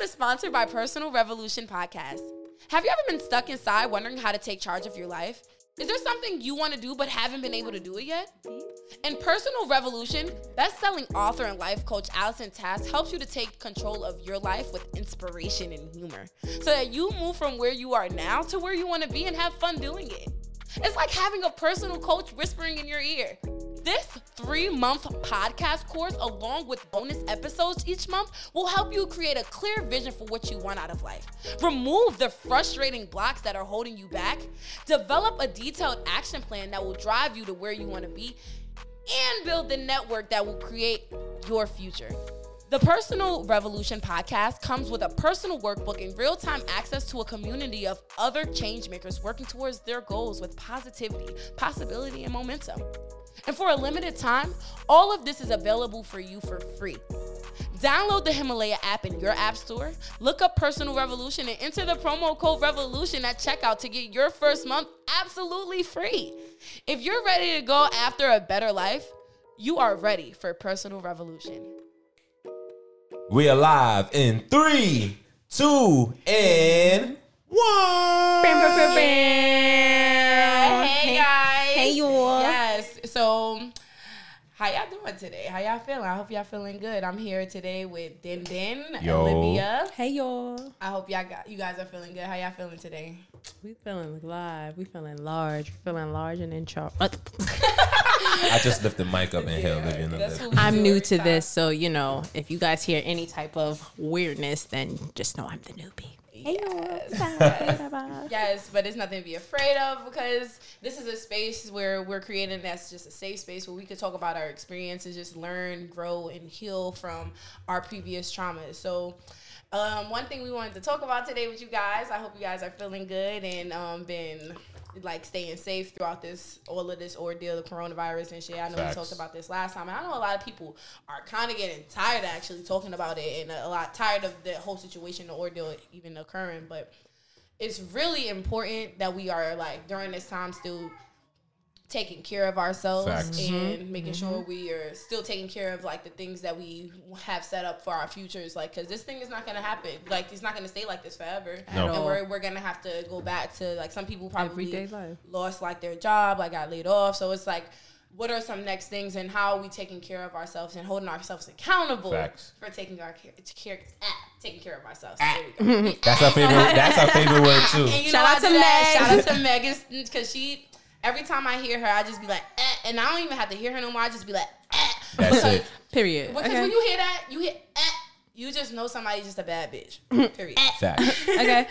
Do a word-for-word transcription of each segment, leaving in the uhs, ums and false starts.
episode is sponsored by Personal Revolution Podcast. Have you ever been stuck inside wondering how to take charge of your life? Is there something you want to do but haven't been able to do it yet? In Personal Revolution, best-selling author and life coach Allison Task helps you to take control of your life with inspiration and humor so that you move from where you are now to where you want to be and have fun doing it. It's like having a personal coach whispering in your ear. This three-month podcast course, along with bonus episodes each month, will help you create a clear vision for what you want out of life. Remove the frustrating blocks that are holding you back. Develop a detailed action plan that will drive you to where you want to be, and build the network that will create your future. The Personal Revolution Podcast comes with a personal workbook and real-time access to a community of other changemakers working towards their goals with positivity, possibility, and momentum. And for a limited time, all of this is available for you for free. Download the Himalaya app in your app store, look up Personal Revolution, and enter the promo code REVOLUTION at checkout to get your first month absolutely free. If you're ready to go after a better life, you are ready for Personal Revolution. We are live in three, two, and one. Bam, bam, bam, bam. Hey, guys. Hey, y'all. Yes. So, how y'all doing today? How y'all feeling? I hope y'all feeling good. I'm here today with Din Din, Yo. Olivia. Hey, y'all. I hope y'all got, you guys are feeling good. How y'all feeling today? We feeling live. We feeling large. We feeling large and in charge. I just lift the mic up and hit Olivia in the That's lip. what we I'm do new every to time. this, so, you know, if you guys hear any type of weirdness, then just know I'm the newbie. Yes. Yes. Yes, but it's nothing to be afraid of because this is a space where we're creating that's just a safe space where we could talk about our experiences, just learn, grow, and heal from our previous traumas. So um, one thing we wanted to talk about today with you guys, I hope you guys are feeling good and um, been like staying safe throughout this, all of this ordeal, the coronavirus and shit. I know Facts. we talked about this last time. And I know a lot of people are kind of getting tired of actually talking about it and a lot tired of the whole situation, the ordeal even occurring. But it's really important that we are like during this time still taking care of ourselves Facts. and making sure we are still taking care of like the things that we have set up for our futures, like because this thing is not going to happen, like it's not going to stay like this forever. No. And we're, we're going to have to go back to like some people probably Everyday life. lost like their job, like got laid off. So it's like, what are some next things and how are we taking care of ourselves and holding ourselves accountable Facts. for taking our care, care ah, taking care of ourselves. There we go. That's our favorite. That's our favorite word too. And you Shout know out I do to that. Meg. Shout out to Meg because she, every time I hear her, I just be like, eh, and I don't even have to hear her no more. I just be like, eh. That's because, it. Period. Because Okay. when you hear that, you hear, eh, you just know somebody's just a bad bitch. Period. Facts. Okay.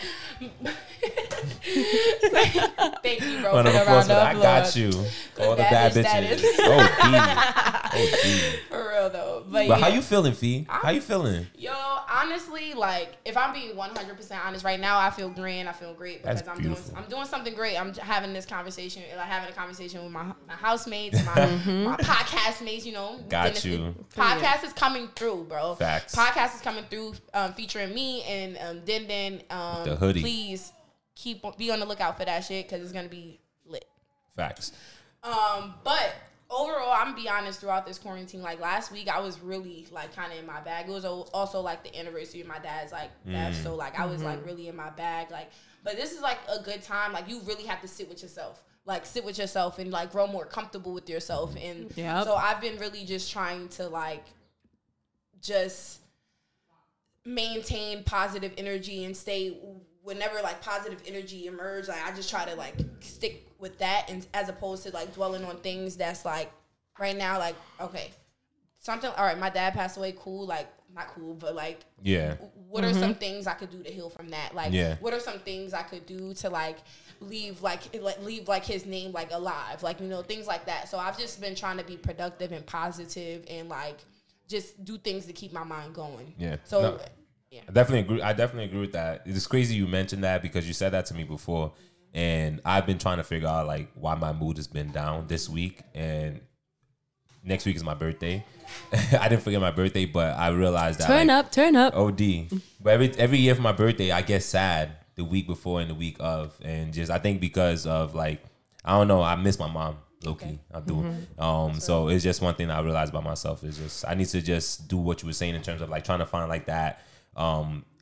Thank you, bro, Round for of the applause round for of that. I got applause. you. All the bad bad bitch that bitches. is. Oh, D. Oh, D. For real though. But, But yeah. how you feeling, Fee? How you feeling? Yo, honestly, like if I'm being one hundred percent honest right now, I feel grand. I feel great because That's I'm beautiful. doing I'm doing something great. I'm having this conversation, like having a conversation with my, my housemates, my my podcast mates. You know, Got Dennis- you. Podcast is coming through, bro. Facts. Podcast is coming through, um, featuring me and um, Din Din. Um, The hoodie. Please keep be on the lookout for that shit because it's gonna be lit. Facts. Um, but overall, I'm gonna be honest. Throughout this quarantine, like last week, I was really like kind of in my bag. It was al- also like the anniversary of my dad's like death, so like I was like really in my bag. Like, but this is like a good time. Like you really have to sit with yourself, like sit with yourself and like grow more comfortable with yourself. And Yep. so I've been really just trying to like just maintain positive energy and stay whenever like positive energy emerge, like I just try to like stick with that and as opposed to like dwelling on things that's like right now, like, okay, something, all right, my dad passed away, cool, like not cool, but like Yeah. what are some things I could do to heal from that? Like Yeah. what are some things I could do to like leave like like leave like his name like alive, like, you know, things like that. So I've just been trying to be productive and positive and like just do things to keep my mind going. Yeah. So No. yeah. I definitely agree. I definitely agree with that. It's crazy you mentioned that because you said that to me before, and I've been trying to figure out like why my mood has been down this week. And next week is my birthday. I didn't forget my birthday, but I realized that Turn like, up, turn up. O D. But every every year for my birthday, I get sad the week before and the week of, and just I think because of like I don't know, I miss my mom. Low key, I do. Mm-hmm. Um, so it's just one thing I realized about myself is just I need to just do what you were saying in terms of like trying to find like that um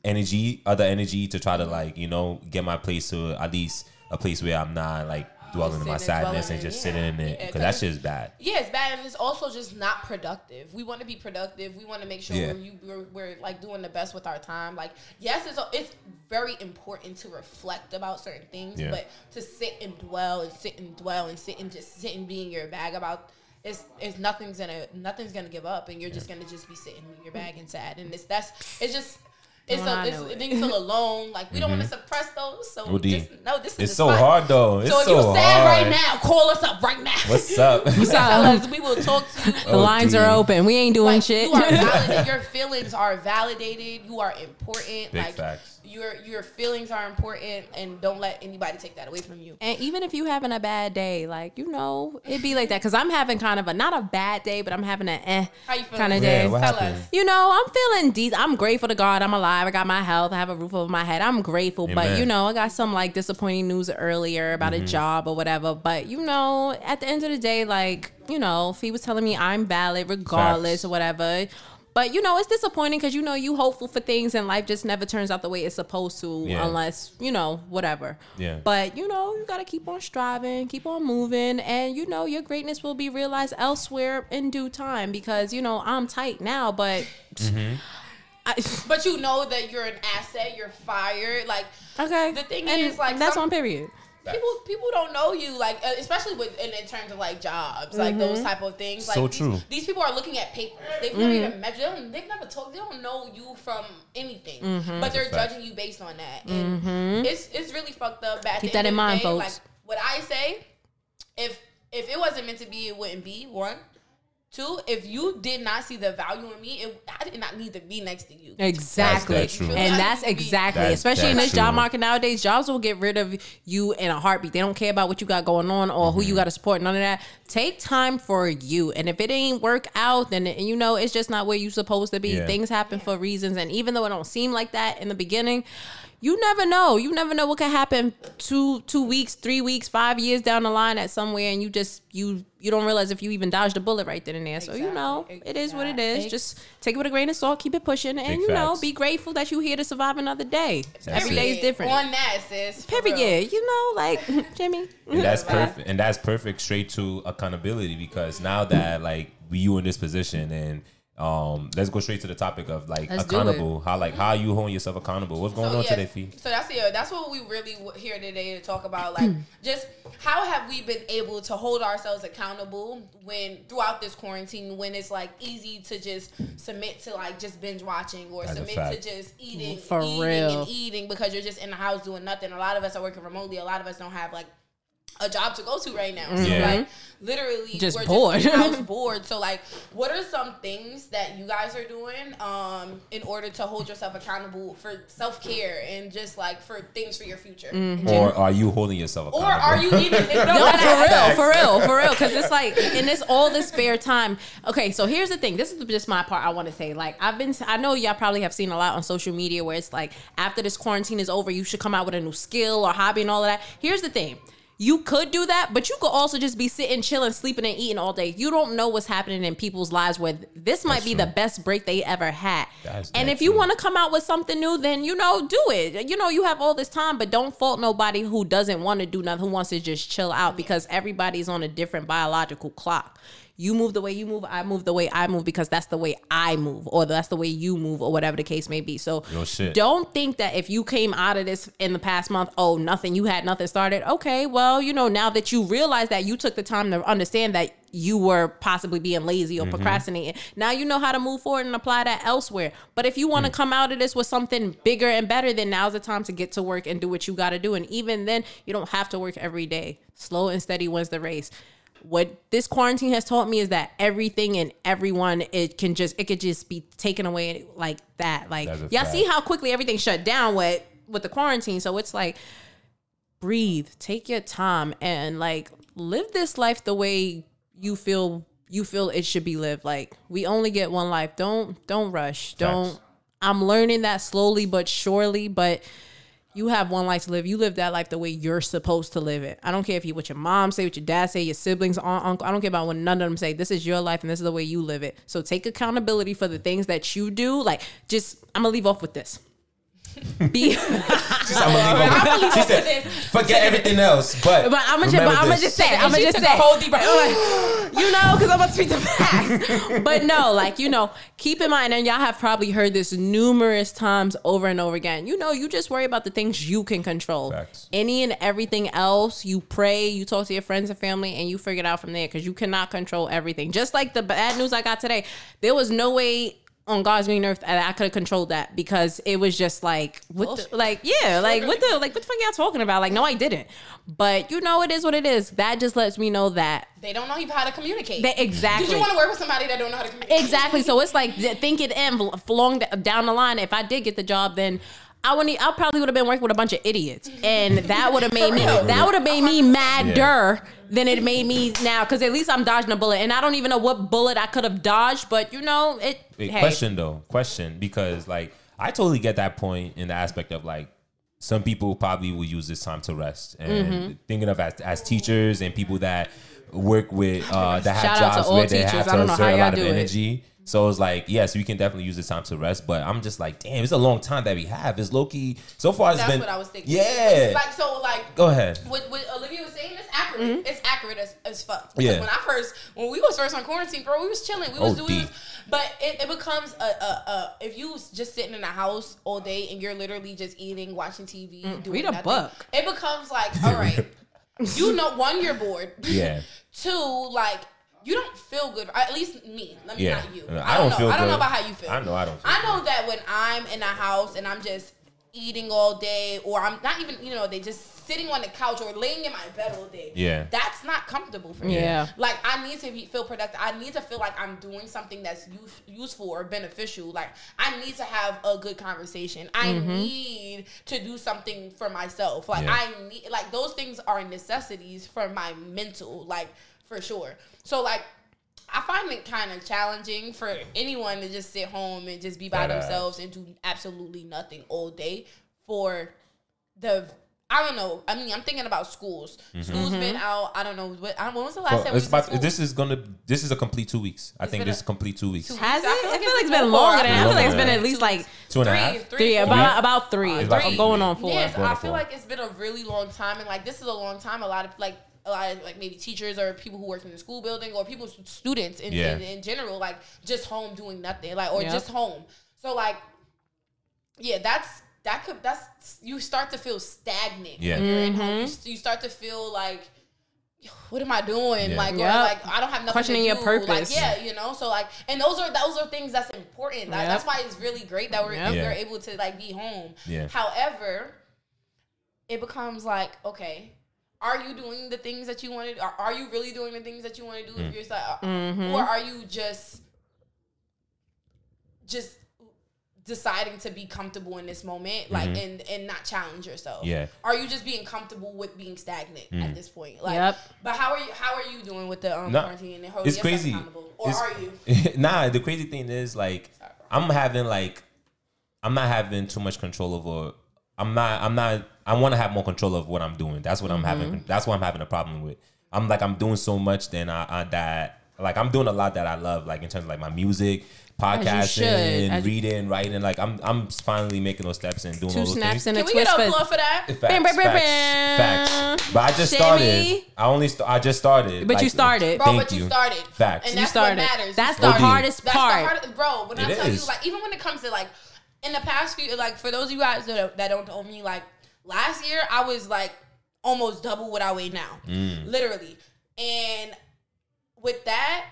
energy, other energy to try to like, you know, get my place to at least a place where I'm not like dwelling in my sadness and just sitting in it, because that shit is bad. Yeah, it's bad, and it's also just not productive. We want to be productive. We want to make sure yeah. we're, you, we're, we're like doing the best with our time. Like, yes, it's it's very important to reflect about certain things, yeah. but to sit and dwell and sit and dwell and sit and just sit and be in your bag about it's it's nothing's gonna nothing's gonna give up, and you're yeah. just gonna just be sitting in your bag and sad, and it's that's it's just. It's a, it's, it. Then you feel alone. Like, we mm-hmm. don't want to suppress those. So just, no, this is it's so fun. hard though. It's so if so you're sad hard. right now, call us up right now. What's up? You tell us. We will talk to you. The lines are open. We ain't doing like, shit. You are validated. Your feelings are validated. You are important. Big like facts. your your feelings are important, and don't let anybody take that away from you. And even if you having a bad day, like, you know, it be like that. Because I'm having kind of a not a bad day, but I'm having an eh kind of day. Yeah, Tell us. You know, I'm feeling decent. I'm grateful to God. I'm alive. I got my health. I have a roof over my head. I'm grateful. Amen. But, you know, I got some like disappointing news earlier about mm-hmm. a job or whatever. But, you know, at the end of the day, like, you know, Fee was telling me I'm valid regardless Facts. Or whatever. But, you know, it's disappointing because, you know, you hopeful for things and life just never turns out the way it's supposed to yeah. unless, you know, whatever. Yeah. But, you know, you got to keep on striving, keep on moving. And, you know, your greatness will be realized elsewhere in due time because, you know, I'm tight now, but... Mm-hmm. I, but you know that you're an asset, you're fired. Like, okay. The thing and is, like... That's some, on period. People people don't know you, like, uh, especially with in, in terms of like jobs, like mm-hmm. those type of things. Like so these, true. These people are looking at papers. They've mm-hmm. never even met you. They don't, they've never talked. They don't know you from anything, mm-hmm. but they're judging you based on that. And mm-hmm. it's it's really fucked up. At Keep the that in mind, day, folks. Like, what I say, if if it wasn't meant to be, it wouldn't be. One. Two, if you did not see the value in me, it, I did not need to be next to you. Exactly. That's, that's and that's exactly, that's, especially that's in this true. job market nowadays, jobs will get rid of you in a heartbeat. They don't care about what you got going on or mm-hmm. who you got to support, none of that. Take time for you. And if it ain't work out, then, you know, it's just not where you supposed to be. Yeah. Things happen for reasons. And even though it don't seem like that in the beginning, you never know. You never know what could happen two two weeks, three weeks, five years down the line at somewhere, and you just you you don't realize if you even dodged a bullet right then and there. Exactly. So you know, exactly. it is what it is. Just take it with a grain of salt, keep it pushing, and Big you know, facts. be grateful that you're here to survive another day. That's Every it. day is different. On that, sis. Period. You know, like Jimmy. And that's perfect. And that's perfect straight to accountability, because now that like you in this position, and um, let's go straight to the topic of like Let's accountable. How like how you holding yourself accountable? What's going so, on yes, today, Fee? So that's yeah, that's what we really here today to talk about. Like, just how have we been able to hold ourselves accountable when throughout this quarantine, when it's like easy to just submit to like just binge watching or That's submit to just eating, For eating real. and eating because you're just in the house doing nothing. A lot of us are working remotely. A lot of us don't have like a job to go to right now. So Yeah. like literally Just we're bored. just house bored. So like, what are some things that you guys are doing um in order to hold yourself accountable for self-care and just like for things for your future? Mm-hmm. Or are you holding yourself accountable? Or are you even no, No, that's for facts. real, for real, for real. Because it's like in this all this spare time. Okay, so here's the thing. This is just my part. I want to say, like, I've been. I know y'all probably have seen a lot on social media where it's like after this quarantine is over, you should come out with a new skill or hobby and all of that. Here's the thing. You could do that, but you could also just be sitting, chilling, sleeping, and eating all day. You don't know what's happening in people's lives where this might That's be true. the best break they ever had. That's and that if you true. want to come out with something new, then, you know, do it. You know, you have all this time, but don't fault nobody who doesn't want to do nothing, who wants to just chill out, because everybody's on a different biological clock. You move the way you move, I move the way I move, because that's the way I move, or that's the way you move, or whatever the case may be. So Real shit. don't think that if you came out of this in the past month, oh, nothing, you had nothing started. Okay, well, you know, now that you realize that you took the time to understand that you were possibly being lazy or Mm-hmm. procrastinating, now you know how to move forward and apply that elsewhere. But if you want to Mm. come out of this with something bigger and better, then now's the time to get to work and do what you got to do. And even then, you don't have to work every day. Slow and steady wins the race. What this quarantine has taught me is that everything and everyone, it can just it could just be taken away like that. Like, That's a y'all fact. see how quickly everything shut down with with the quarantine. So it's like, breathe, take your time, and like live this life the way you feel you feel it should be lived. Like, we only get one life. Don't don't rush. Don't. I'm learning that slowly but surely, but you have one life to live. You live that life the way you're supposed to live it. I don't care if you what your mom say, what your dad say, your siblings, aunt, uncle. I don't care about what none of them say. This is your life and this is the way you live it. So take accountability for the things that you do. Like, just, I'm gonna leave off with this. Be. She's, I'm gonna leave I'm her. She said, forget everything else, but But I'm gonna just, but I'm gonna just say, I'm gonna just say, whole deep breath. you know, because I'm gonna speak the facts. But no, like, you know, keep in mind, and y'all have probably heard this numerous times over and over again. You know, you just worry about the things you can control. Facts. Any and everything else, you pray, you talk to your friends and family, and you figure it out from there because you cannot control everything. Just like the bad news I got today, there was no way on God's green earth that I could have controlled that because it was just like, what the, like, yeah, like, what the, like, what the fuck y'all talking about? Like, no, I didn't. But you know, it is what it is. That just lets me know that They don't know even how to communicate. they, exactly. Did you want to work with somebody that don't know how to communicate? Exactly. So it's like thinking in long down the line. If I did get the job, then I would. I probably would have been working with a bunch of idiots, and that would have made me. That would have made me madder yeah. than it made me now. Because at least I'm dodging a bullet, and I don't even know what bullet I could have dodged. But you know, it. Wait, hey. Question though, question because like I totally get that point in the aspect of like some people probably will use this time to rest and Mm-hmm. thinking of as, as teachers and people that work with uh, that have Shout out to jobs all where they teachers. have I don't to know how exert a y'all lot of do it. energy. So it's like, yes, we can definitely use this time to rest, but I'm just like, damn, it's a long time that we have. It's low key. So far, it's That's been. what I was thinking. Yeah. Like, so, like. Go ahead. What, what Olivia was saying is accurate. Mm-hmm. It's accurate as, as fuck. Because Yeah. when I first, when we was first on quarantine, bro, we was chilling. We was Oh, doing deep. this. But it, it becomes a, a, a, if you was just sitting in a house all day and you're literally just eating, watching T V, doing read a nothing, book. It becomes like, all right, you know, one, you're bored. Yeah. Two, like, you don't feel good. At least me. Let me Yeah. not you. I don't know. feel I don't know good. about how you feel. I know I don't feel I know that when I'm in a house and I'm just eating all day, or I'm not even, you know, they just sitting on the couch or laying in my bed all day. Yeah. That's not comfortable for me. Yeah. Like, I need to be, feel productive. I need to feel like I'm doing something that's use, useful or beneficial. Like, I need to have a good conversation. I Mm-hmm. need to do something for myself. Like, Yeah. I need, like, those things are necessities for my mental, like, for sure. So, like, I find it kind of challenging for anyone to just sit home and just be by That themselves and do absolutely nothing all day for the, I don't know. I mean, I'm thinking about schools. Mm-hmm. School's been out. I don't know. What, I, when was the last Well, time we it's was in about, school? this is gonna. This is a complete two weeks. I It's think been this a- is complete two weeks. Two Has it? I I feel feel like like it's it's been been more. longer I than. feel I feel like like it's it's been been at least like Two and a three, half. three, three, four. about about three, It's about- going on four. Yes, Going I on feel four. like it's been a really long time, and like this is a long time. A lot of like a lot of like maybe teachers or people who work in the school building or people students in, Yeah. in, in general, like just home doing nothing, like or Yep. just home. So like, yeah, that's that could that's you start to feel stagnant Yeah. when you're in Mm-hmm. home. You, s- you start to feel like, what am I doing? Yeah. Like, or Yep. like I don't have nothing Questioning to your do. purpose. Like, yeah, you know. So like, and those are those are things that's important. That- Yep. That's why it's really great that we're Yep. Yeah. we're able to like be home. Yeah. However, it becomes like, okay, are you doing the things that you want to do? Are, are you really doing the things that you want to do? Mm. If you're like, uh, Mm-hmm. or are you just just deciding to be comfortable in this moment, like Mhm. and and not challenge yourself? Yeah. Are you just being comfortable with being stagnant Mm. at this point? Like, Yep. But how are you? How are you doing with the um, No, quarantine and holding It's yourself crazy. accountable? Or It's- are you? Nah, the crazy thing is like I'm having like I'm not having too much control over. I'm not. I'm not. I want to have more control of what I'm doing. That's what I'm having. That's what I'm having a problem with. I'm like I'm doing so much. Then I, I that like I'm doing a lot that I love. Like in terms of like my music, should. podcasting, As- reading, writing. Like I'm I'm finally making those steps and doing Two all those snaps things. and a Can we get twist. an for- applause for that? Facts, Bam, bam, bam, facts, bam. facts. But I just Shammy. started. I only. St- I just started. But you like, started. Bro, Thank but you you. started. Facts. And You that's started. what matters. That's You the started. hardest That's part. the hardest, bro. When I It tell is. you, like, even when it comes to like, in the past few, like, for those of you guys that, that don't know me, like, last year I was like almost double what I weigh now, Mm. literally. And with that,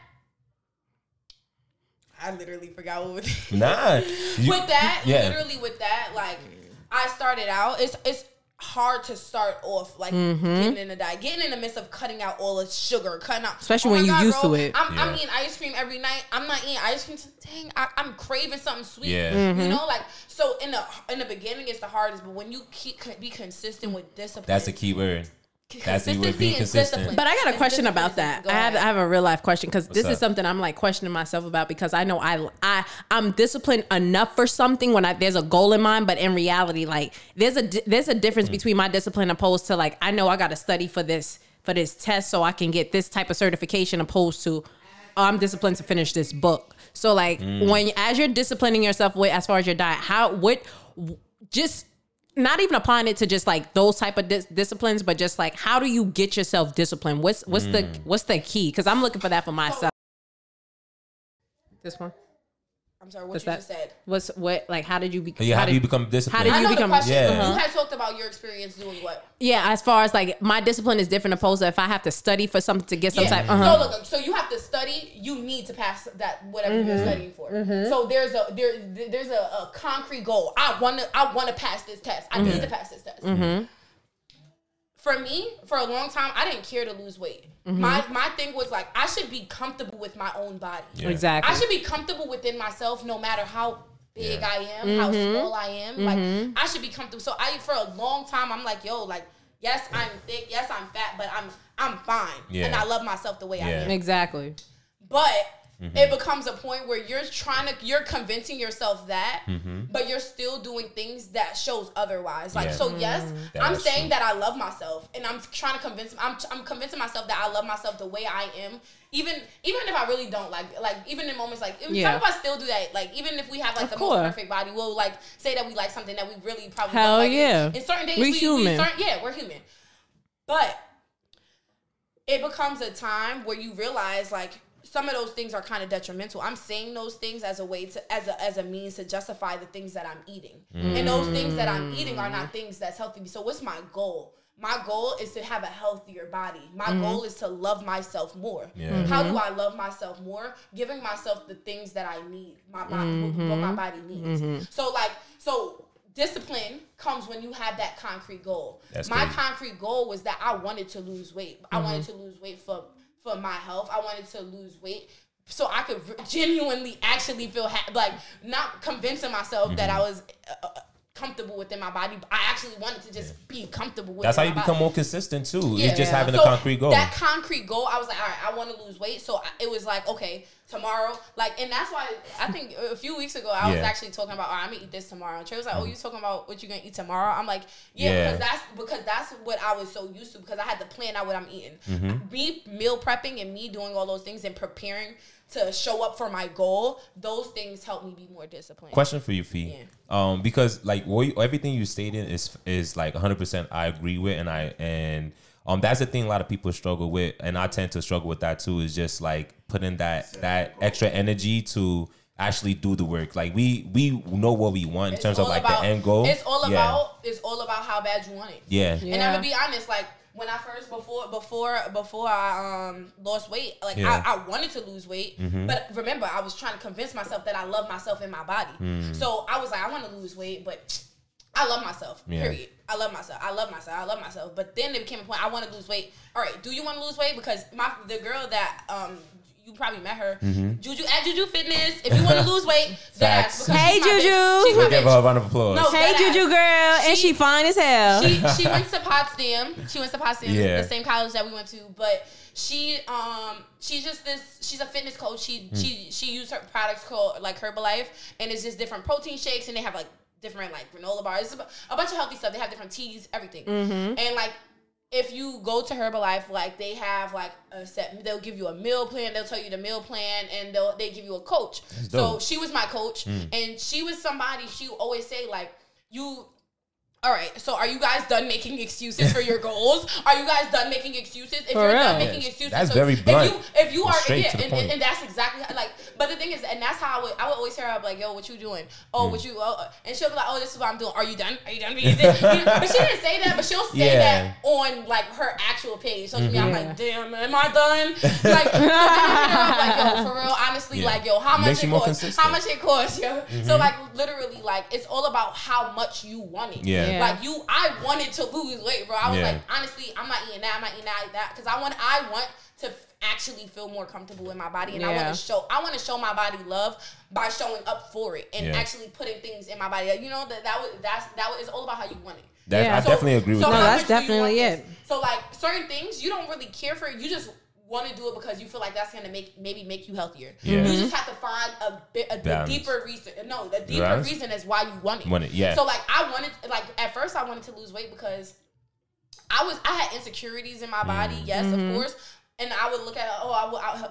I literally forgot what was. Nah. You- with that, yeah. literally with that, like, I started out. It's it's hard to start off like getting in the diet, getting in the midst of cutting out all the sugar, cutting out, Especially oh when my you God, used bro, to it. I'm, I'm Yeah. eating ice cream every night. I'm not eating ice cream. Dang, I, I'm craving something sweet. Yeah. Mm-hmm. You know, like so in the in the beginning it's the hardest, but when you keep be consistent with discipline, That's the key word. That's the word, consistency being and consistent. discipline. But I got a And question discipline about is- that. go I have ahead. I have a real life question because this up? is something I'm like questioning myself about because I know I I I'm disciplined enough for something when I there's a goal in mind, but in reality, like there's a di- there's a difference between my discipline opposed to like I know I got to study for this for this test so I can get this type of certification opposed to oh, I'm disciplined to finish this book. So like when as you're disciplining yourself with as far as your diet, how what just not even applying it to just like those type of dis- disciplines, but just like how do you get yourself disciplined? What's what's mm. the what's the key? Because I'm looking for that for myself. This one. I'm sorry, what Does you that, just said. What's what like? How did you become? Yeah, how, how do did you become disciplined? How did you I know become? The question. Yeah. You had talked about your experience doing what? Yeah, as far as like my discipline is different opposed to if I have to study for something to get some yeah. type. Uh-huh. So look, so you have to study. You need to pass that whatever mm-hmm. you're studying for. Mm-hmm. So there's a there there's a, a concrete goal. I want to I want to pass this test. I mm-hmm. need to pass this test. Mm-hmm. For me, for a long time, I didn't care to lose weight. Mm-hmm. My my thing was like I should be comfortable with my own body. Yeah. Exactly. I should be comfortable within myself, no matter how big yeah. I am, mm-hmm. how small I am. Mm-hmm. Like I should be comfortable. So I for a long time I'm like, yo, like yes, I'm thick, yes, I'm fat, but I'm I'm fine. Yeah. And I love myself the way yeah. I am. Exactly. But mm-hmm. it becomes a point where you're trying to you're convincing yourself that, mm-hmm. but you're still doing things that shows otherwise. Like yeah. so yes, mm-hmm. I'm saying true. that I love myself and I'm trying to convince I'm I'm convincing myself that I love myself the way I am. Even even if I really don't like like even in moments like yeah. some of us still do that. Like even if we have like of the course. most perfect body, we'll like say that we like something that we really probably Hell don't like. yeah. In, in certain days we're we, human. We certain, yeah, we're human. But it becomes a time where you realize like some of those things are kind of detrimental. I'm saying those things as a way to as a as a means to justify the things that I'm eating. Mm. And those things that I'm eating are not things that's healthy. So what's my goal? My goal is to have a healthier body. My mm-hmm. goal is to love myself more. Yeah. Mm-hmm. How do I love myself more? Giving myself the things that I need, my body, mm-hmm. what my body needs. Mm-hmm. So like, so discipline comes when you have that concrete goal. That's my crazy. Concrete goal was that I wanted to lose weight. Mm-hmm. I wanted to lose weight for, for my health. I wanted to lose weight so I could genuinely actually feel ha- like not convincing myself mm-hmm. that I was uh, comfortable within my body. I actually wanted to just yeah. be comfortable with. That's how you my become body. more consistent too. Yeah. It's just yeah. having so a concrete goal. That concrete goal, I was like, all right, I want to lose weight. So I, it was like, okay, tomorrow, like, and that's why I think a few weeks ago I yeah. was actually talking about, all right, I'm gonna eat this tomorrow. And Trey was like, oh, you talking about what you gonna eat tomorrow? I'm like, yeah, yeah, because that's because that's what I was so used to because I had to plan out what I'm eating. Mm-hmm. Me meal prepping and me doing all those things and preparing to show up for my goal, those things help me be more disciplined. Question for you, Fee. Yeah. Um, because like what you, everything you stated is is like one hundred percent I agree with, and I and um that's the thing a lot of people struggle with, and I tend to struggle with that too. Is just like putting that that extra energy to actually do the work. Like we we know what we want in it's terms of like about, the end goal. It's all yeah. about it's all about how bad you want it. Yeah. yeah. And I'm gonna be honest, like. When I first before before before I um lost weight, like yeah. I, I wanted to lose weight, mm-hmm. but remember I was trying to convince myself that I love myself in my body. Mm. So I was like, I want to lose weight, but I love myself. Yeah. Period. I love myself. I love myself. I love myself. But then it became a point. I want to lose weight. All right, do you want to lose weight? Because my the girl that um. you probably met her. Mm-hmm. Juju at Juju Fitness. If you want to lose weight, Facts. Hey Juju, she's we'll give her a round of applause. No, hey Juju girl, she, and she fine as hell. She she went to Potsdam. She went to Potsdam, yeah. the same college that we went to. But she um she's just this. She's a fitness coach. She mm. she she used her products called like Herbalife, and it's just different protein shakes, and they have like different like granola bars, a bunch of healthy stuff. They have different teas, everything, mm-hmm. and like. If you go to Herbalife, like they have like a set, they'll give you a meal plan. They'll tell you the meal plan, and they'll they give you a coach. So she was my coach, mm. and she was somebody. She would always say like, "You, all right. So are you guys done making excuses for your goals? Are you guys done making excuses? If for you're real. done making yes. excuses, that's so very blunt. If you, if you are, Straight yeah, to the and, point. and, and that's exactly how, like. But the thing is, and that's how I would I would always hear her like, "Yo, what you doing? Oh, mm. what you?" Oh, and she'll be like, "Oh, this is what I'm doing. Are you done? Are you done?" But she didn't say that. But she'll say yeah. that on like her actual page. So to mm-hmm. me, I'm like, "Damn, am I done?" Like, so then I hit her up like, "Yo, for real, honestly, yeah. like, yo, how much it costs? How much it costs, yo?" Mm-hmm. So like, literally, like, it's all about how much you want it. Yeah. yeah. Like you, I wanted to lose weight, bro. I was yeah. like, honestly, I'm not eating that. I'm not eating that, that, because I want, I want to actually feel more comfortable in my body, and yeah. I want to show I want to show my body love by showing up for it and yeah. actually putting things in my body. You know that that was that's that was, it's all about how you want it. That, yeah. I so, definitely agree with so that. No, that's definitely it. So like certain things you don't really care for. You just want to do it because you feel like that's gonna make maybe make you healthier. Yeah. You just have to find a bit a, a deeper reason. No, the deeper Balance. reason is why you want it. Want it, yeah. So like I wanted like at first I wanted to lose weight because I was I had insecurities in my body. Mm. Yes, mm-hmm. of course. And I would look at, oh, I would, I, but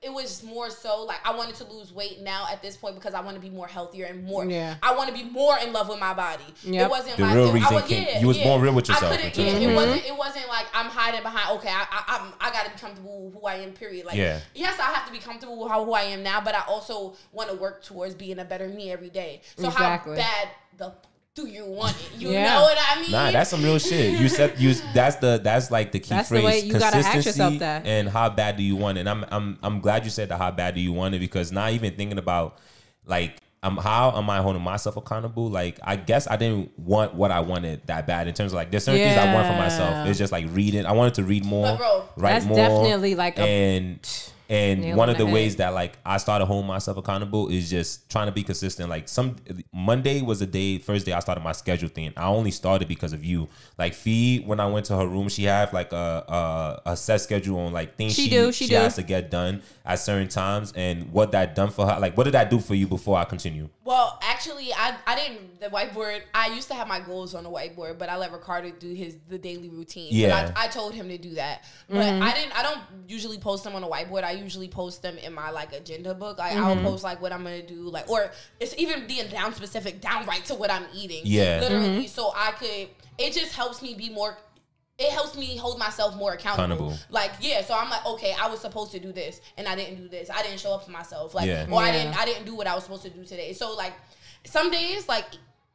it was more so like I wanted to lose weight now at this point because I want to be more healthier and more. Yeah. I want to be more in love with my body. Yep. It wasn't The like real it, reason I was, came- yeah, you was yeah. more real with yourself. I couldn't. Mm-hmm. Yeah, it wasn't. It wasn't like I'm hiding behind. Okay, I I I'm, I got to be comfortable with who I am. Period. Like Yeah. yes, I have to be comfortable with how who I am now, but I also want to work towards being a better me every day. So Exactly. how bad the do you want it? You Yeah. know what I mean? Nah, that's some real shit. You said you. That's the that's like the key That's the phrase. way you gotta ask Consistency yourself that. and how bad do you want it? And I'm I'm I'm glad you said the how bad do you want it because not even thinking about like um how am I holding myself accountable? Like I guess I didn't want what I wanted that bad in terms of like there's certain things I want for myself. Yeah. It's just like reading. I wanted to read more, But bro, write That's more, definitely like a and. And nail one on of the the head. ways that like I started holding myself accountable is just trying to be consistent. Like some Monday was the day, first day I started my schedule thing. I only started because of you. Like Fee, when I went to her room, she had like a a, a set schedule on like things She she do, she she do. has to get done at certain times. And what that done for her, like what did that do for you before I continue? Well, actually, I, I didn't the whiteboard. I used to have my goals on the whiteboard, but I let Ricardo do his the daily routine. Yeah. And I, I told him to do that, but I didn't. I don't usually post them on a whiteboard. I usually post them in my like agenda book. Like I'll post like what I'm gonna do, like or it's even being down specific, downright to what I'm eating. Yeah. literally. So I could. It just helps me be more. It helps me hold myself more accountable. Accountable. Like yeah, so I'm like, okay, I was supposed to do this, and I didn't do this. I didn't show up for myself. Like, Yeah. or I Yeah. didn't, I didn't do what I was supposed to do today. So like, some days like,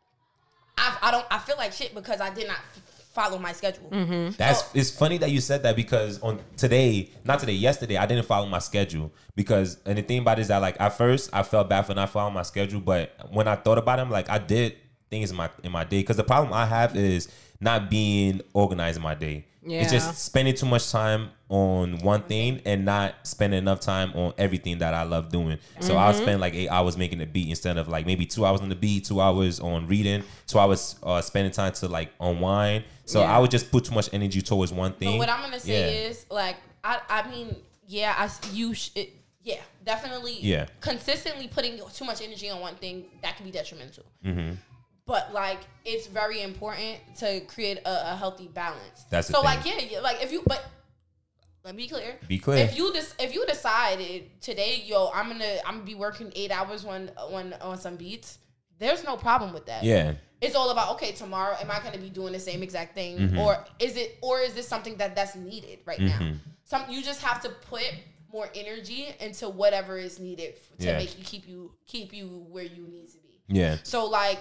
I I don't I feel like shit because I did not f- follow my schedule. That's So- it's funny that you said that because on today, not today, yesterday, I didn't follow my schedule because and the thing about it is that like at first I felt bad for not following my schedule, but when I thought about it, I'm like I did things in my in my day because the problem I have is not being organized in my day. It's Yeah. just spending too much time on one thing and not spending enough time on everything that I love doing. So I'll spend like eight hours making a beat instead of like maybe two hours on the beat, two hours on reading, two hours uh, spending time to like unwind. So Yeah. I would just put too much energy towards one thing. But what I'm gonna say Yeah. is like I I mean yeah I s- you sh- it, yeah definitely Yeah. consistently putting too much energy on one thing that can be detrimental. Mm-hmm. But like it's very important to create a, a healthy balance. That's the so thing. like yeah, yeah like if you but let me be clear. Be clear. If you just if you decided today, yo, I'm gonna I'm gonna be working eight hours on on on some beats. There's no problem with that. Yeah. It's all about okay. Tomorrow, am I going to be doing the same exact thing, Mm-hmm. or is it, or is this something that that's needed right Mm-hmm. now? Some you just have to put more energy into whatever is needed f- to Yeah. make you keep you keep you where you need to be. Yeah. So like,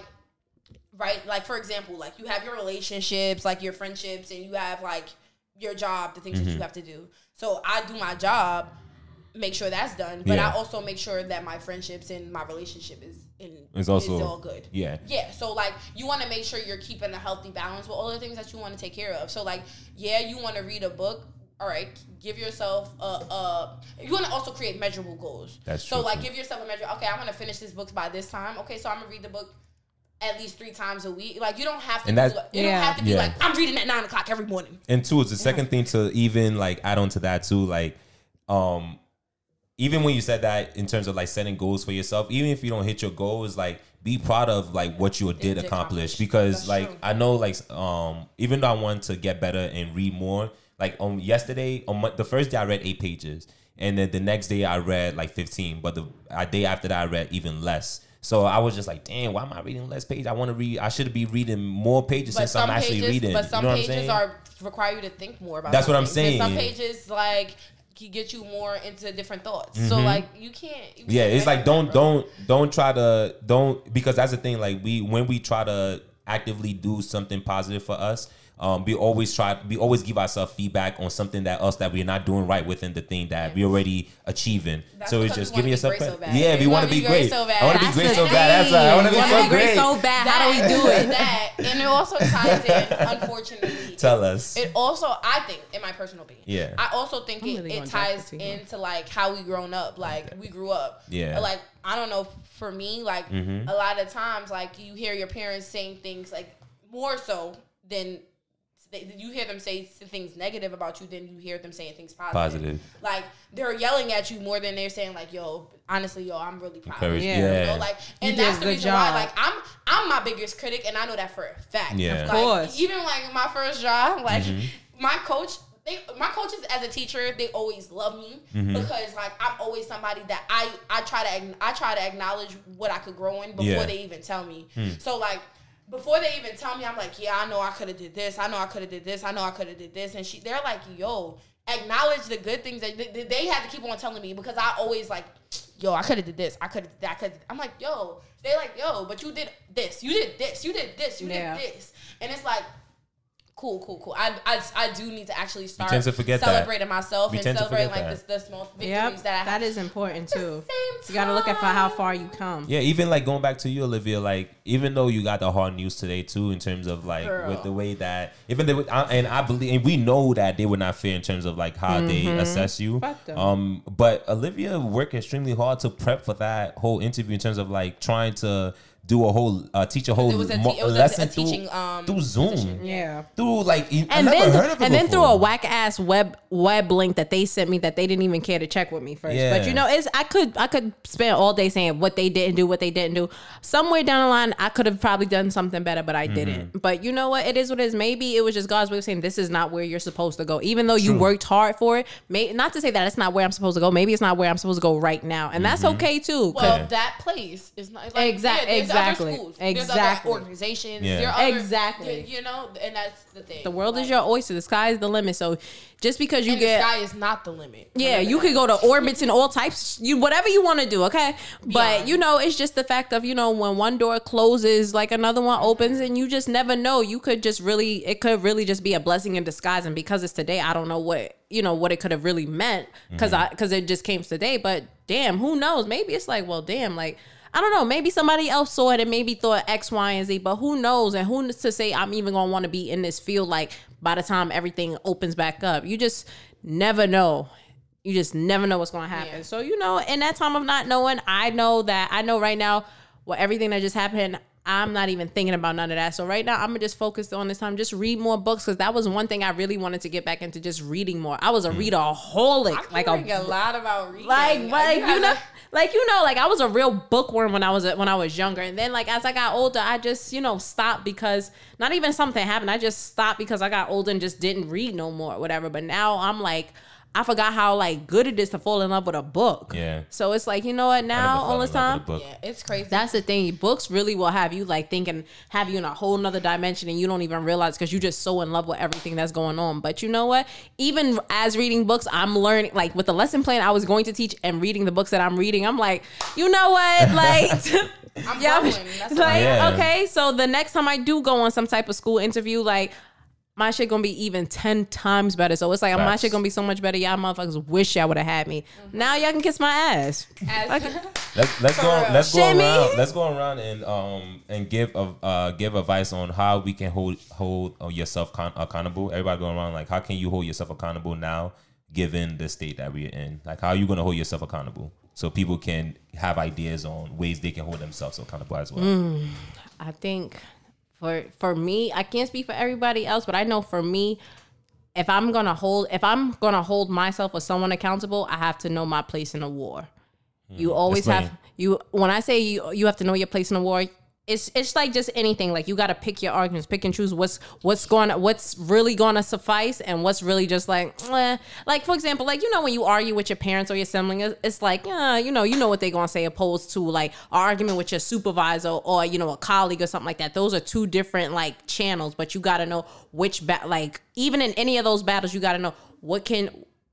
right, like for example, like you have your relationships, like your friendships, and you have like your job, the things that you Mm-hmm. have to do. So I do my job, make sure that's done, but Yeah. I also make sure that my friendships and my relationship is in It's also- is all good. Yeah. Yeah. So like you want to make sure you're keeping a healthy balance with all the things that you want to take care of. So like, yeah, you want to read a book. All right, give yourself a, a you want to also create measurable goals. That's so true, like too. give yourself a measure. Okay, I want to finish this book by this time. Okay, so I'm gonna read the book at least three times a week. Like you don't have to. And do, that's- like, you Yeah. don't have to be Yeah. like I'm reading at nine o'clock every morning. And two, it's the second thing to even like add on to that too. Like, um, even when you said that in terms of like setting goals for yourself, even if you don't hit your goals, like be proud of like what you did did accomplish. accomplish. Because That's like true. I know like um even though I want to get better and read more, like on yesterday on Mon- the first day I read eight pages, and then the next day I read like fifteen, but the a day after that I read even less. So I was just like, damn, why am I reading less pages? I want to read. I should be reading more pages But since I'm some actually pages, reading. but some you know what I'm pages saying? are require you to think more about. That's what I'm something. And Some saying. pages like can get you more into different thoughts. So like you can't. You Yeah, can't it's like measure don't that, bro. don't don't try to don't because that's the thing. Like we when we try to actively do something positive for us, um, we always try we always give ourselves feedback on something that us that we're not doing right within the thing that we're already achieving. That's so it's because just we wanna giving be yourself great so credit. bad. Yeah, we We want wanna to be be great great. so bad. I want to be That's great the so bad. That's right. I want to be wanna so be great great. so bad. How do we do it? That and it also ties in. Unfortunately, Tell us. It also, I think, in my personal opinion, Yeah. I also think I'm it, really it gonna drop ties the tea, huh? into like how we grown up. Like we grew up. Yeah. Like I don't know. For me, like Mhm. a lot of times, like you hear your parents saying things like more so than they, you hear them say things negative about you than you hear them saying things positive. Positive. Like they're yelling at you more than they're saying like, "Yo, honestly, yo, I'm really proud." Encourage- of you. Yeah. You yeah. know, like, You and did that's a the good reason why, job. like, I'm I'm my biggest critic, and I know that for a fact. Yeah. Of like, course. Even like my first job, like Mm-hmm. my coach, they, my coaches as a teacher, they always love me Mm-hmm. because like I'm always somebody that I I try to I try to acknowledge what I could grow in before Yeah. they even tell me. Hmm. So like before they even tell me, I'm like, yeah, I know I could have did this. I know I could have did this. I know I could have did this. And she, they're like, yo, acknowledge the good things that they, they had to keep on telling me because I always like, yo, I could have did this. I could have did that. I could. I'm like, yo, they like, yo, but you did this. You did this. You did this. You Yeah. did this. And it's like, cool, cool, cool. I, I, I do need to actually start tend to forget that. celebrating myself We and tend to celebrating forget like that. the, the small victories Yep, that I have. that is important too. Same You got to look at for how time. far you come. Yeah, even like going back to you, Olivia, like even though you got the hard news today too, in terms of like Girl. with the way that even they would, I- and I believe and we know that they were not fair in terms of like how they assess you. Fuck them. Um, but Olivia worked extremely hard to prep for that whole interview in terms of like trying to do a whole uh, teach a whole It was a, te- mo- it was a, lesson a teaching through, um, through Zoom. position. Yeah. Through like e- I And never then, heard of it and then through before. a whack ass web web link that they sent me that they didn't even care to check with me first. Yeah. But you know, it's I could I could spend all day saying what they didn't do, what they didn't do. Somewhere down the line, I could have probably done something better, but I Mm-hmm. didn't. But you know what? It is what it is. Maybe it was just God's way of saying this is not where you're supposed to go, even though you True. worked hard for it. May, not to say that it's not where I'm supposed to go. Maybe it's not where I'm supposed to go right now, and that's Mm-hmm. okay too. 'cause- Well, Yeah. that place is not like, Exact- yeah, there's exactly. Other schools. Exactly. There's other organizations. Yeah. There are other, Exactly. You, you know, and that's the thing. the world Like, is your oyster. The sky is the limit. So just because you and get the sky is not the limit. Yeah, Remember you that. could go to orbits and all types, you whatever you want to do, okay? But Beyond. you know, it's just the fact of, you know, when one door closes, like another one opens, and you just never know. You could just really, it could really just be a blessing in disguise. And because it's today, I don't know what, you know, what it could have really meant because I, because it just came today. But damn, who knows? Maybe it's like, well, damn, like, I don't know. Maybe somebody else saw it and maybe thought X, Y, and Z, but who knows? And who's to say I'm even going to want to be in this field like by the time everything opens back up? You just never know. You just never know what's going to happen. Yeah. So, you know, in that time of not knowing, I know that I know right now what everything that just happened, I'm not even thinking about none of that. So right now I'm just focused on this time. Just read more books because that was one thing I really wanted to get back into, just reading more. I was a readaholic. I'm like hearing a a lot about reading. like, like you guys know, are- like you know, like I was a real bookworm when I was when I was younger, and then like as I got older, I just you know stopped because not even something happened. I just stopped because I got older and just didn't read no more, whatever. But now I'm like, I forgot how like good it is to fall in love with a book. Yeah. So it's like, you know what? I never Now fell all in this love time. with a book. Yeah, it's crazy. That's the thing. Books really will have you like thinking, have you in a whole nother dimension, and you don't even realize because you're just so in love with everything that's going on. But you know what? Even as reading books, I'm learning. Like with the lesson plan I was going to teach and reading the books that I'm reading, I'm like, you know what? Like, I'm yeah, growing. That's like Yeah. okay. So the next time I do go on some type of school interview, like. My shit gonna be even ten times better. So it's like my Facts. shit gonna be so much better. Y'all motherfuckers wish y'all would have had me. Now y'all can kiss my ass. As, Let's let's For go real. let's go Shimmy. around let's go around and um and give a uh give advice on how we can hold hold uh, yourself con- accountable. Everybody go around like how can you hold yourself accountable now given the state that we're in? Like how are you gonna hold yourself accountable so people can have ideas on ways they can hold themselves accountable as well. Mm. I think for for me, I can't speak for everybody else, but I know for me, if I'm gonna hold if I'm gonna hold myself or someone accountable, I have to know my place in the war. You always Explain. have you when I say you you have to know your place in the war. It's it's like just anything. Like you got to pick your arguments, pick and choose what's what's going to what's really going to suffice and what's really just like eh. Like for example, like you know when you argue with your parents or your sibling, it's- it's like yeah, you know you know what they're gonna say opposed to like an argument with your supervisor or you know a colleague or something like that. Those are two different like channels, but you got to know which ba- like even in any of those battles, you got to know what can.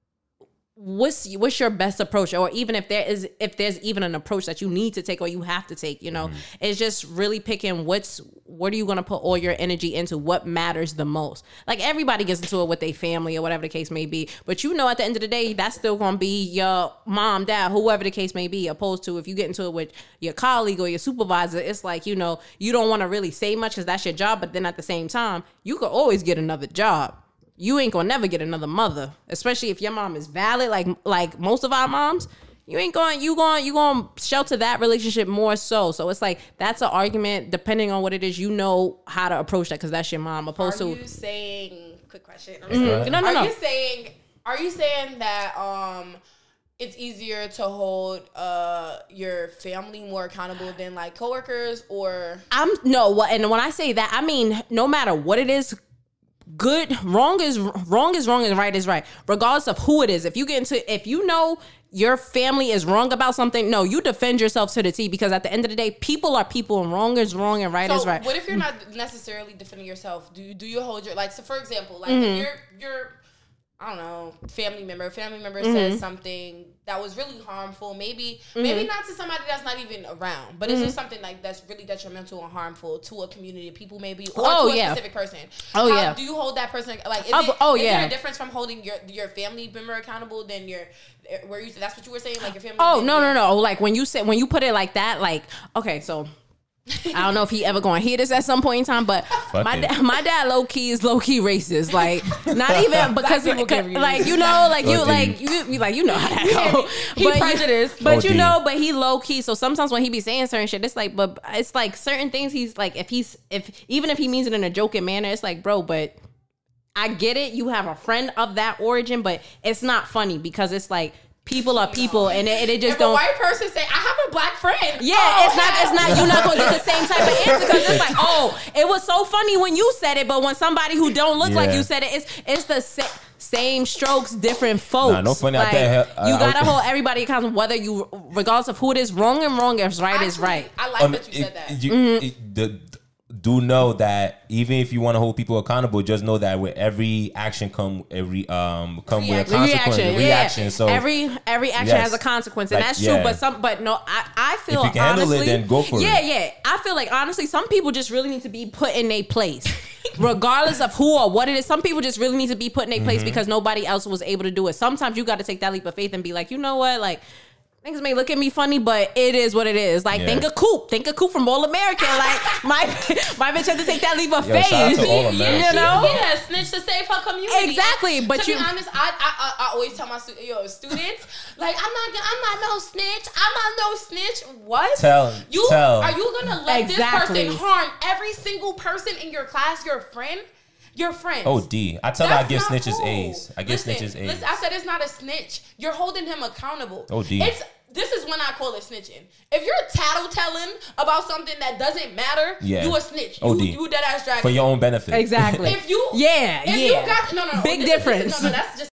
What's what's your best approach, or even if there is if there's even an approach that you need to take or you have to take, you know, it's just really picking what's what are you gonna put all your energy into, what matters the most. Like everybody gets into it with their family or whatever the case may be, but you know at the end of the day that's still gonna be your mom, dad, whoever the case may be. Opposed to if you get into it with your colleague or your supervisor, it's like you know you don't want to really say much because that's your job, but then at the same time you could always get another job. You ain't gonna never get another mother, especially if your mom is valid. Like like most of our moms, you ain't going you going you going to shelter that relationship more so. So it's like that's an argument. Depending on what it is, you know how to approach that because that's your mom. are Opposed to you saying? Quick question. I'm Mhm. sorry. No, no, are no. you saying? Are you saying that um, it's easier to hold uh your family more accountable than like coworkers or? I'm no what and when I say that I mean no matter what it is. good, wrong is wrong is wrong and right is right, regardless of who it is. If you get into, if you know your family is wrong about something, no, you defend yourself to the T, because at the end of the day, people are people and wrong is wrong and right so is right. What if you're not necessarily defending yourself? Do you, do you hold your, like, so for example, like Mm-hmm. if you're, you're, I don't know, family member, family member Mm-hmm. says something that was really harmful, maybe, Mm-hmm. maybe not to somebody that's not even around, but it's just something like that's really detrimental and harmful to a community of people, maybe, or Oh, to a yeah. specific person. Oh, How, yeah. Do you hold that person, like, is, Of- it, oh, is yeah. there a difference from holding your your family member accountable than your, where you, that's what you were saying, like your family Oh, than no, your- no, no. Like when you say, when you put it like that, like, okay, so I don't know if he ever going to hear this at some point in time, but Fuck my it. dad, my dad low key is low key racist. Like, not even because, people give you like, you know, like you, O D. like you, you, like you know how that go. He But you- prejudiced. but you O D. know, but he low key. So sometimes when he be saying certain shit, it's like, but it's like certain things. He's like, if he's, if even if he means it in a joking manner, it's like, bro, but I get it. You have a friend of that origin, but it's not funny because it's like. People are people, and it, it just If don't. a white person say, I have a black friend. Yeah, Oh, it's not. It's not. You're not gonna get the same type of answer because it's like, oh, it was so funny when you said it, but when somebody who don't look like Yeah. you said it, it's it's the sa- same strokes, different folks. Nah, no funny. I Like, think I- you I- gotta hold everybody accountable, whether you, regardless of who it is, wrong and wrong is right is Actually, right. I like Um, that you it- said that. you- Mm-hmm. it- the- do know that even if you want to hold people accountable, just know that with every action come every um come with a Reaction. consequence, Reaction, a yeah. reaction. So every every action Yes. has a consequence, and Like, that's true. yeah. But some, but no, I I feel If you can handle it, honestly, then go for yeah, it. yeah. I feel like honestly, some people just really need to be put in their place, regardless of who or what it is. Some people just really need to be put in their place Mm-hmm. because nobody else was able to do it. Sometimes you got to take that leap of faith and be like, you know what, like. Niggas may look at me funny, but it is what it is. Like, Yeah. think of Coop. Think of Coop from All American. Like, my my bitch had to take that leap of Yo, faith. shout out to All You American. know? Yeah, snitch to save her community. Exactly, but to you- be honest, I, I I I always tell my stu- yo students like I'm not gonna- I'm not no snitch. I'm not no snitch. What? Tell- you tell. are you gonna let Exactly. this person harm every single person in your class? Your friend, your friends. oh D, I tell her I That's give not snitches cool. A's. I give Listen, snitches A's. listen, I said it's not a snitch. You're holding him accountable. Oh, D. It's this is when I call it snitching. If you're tattletelling about something that doesn't matter, Yeah. you a snitch. Oh, You, D. you dead ass dragon. for your own benefit. Exactly. If you Yeah, if yeah. you got no no no Big this is- difference. no no that's just